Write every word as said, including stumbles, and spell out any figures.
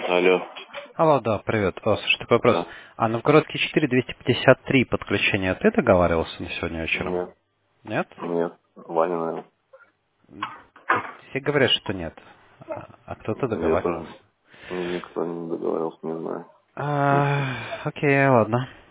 Алло, Алло, да, привет. О, слушай, такой вопрос. да. А новгородский четыре двести пятьдесят три подключение, ты договаривался на сегодня вечером? Нет, Нет? нет. Ваня, наверное. Так все говорят, что нет. А а кто-то Я договаривался. тоже никто не договорился, не знаю. Не слышал. А, окей, ладно.